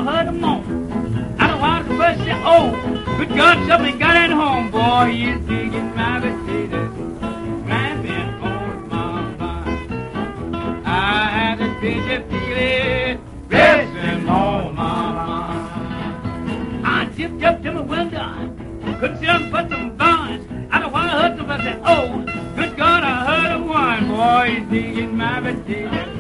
heard a moan. I don't want to first say, oh, good God, somebody got at home, boy, he's digging my potatoes. Driving on my mind. I had a pity feeling, resting on my mind. I tipped up to my window, couldn't sit up and put some blinds. I don't want to hurt somebody say, oh, good God, I heard a one, boy, he's digging my potatoes.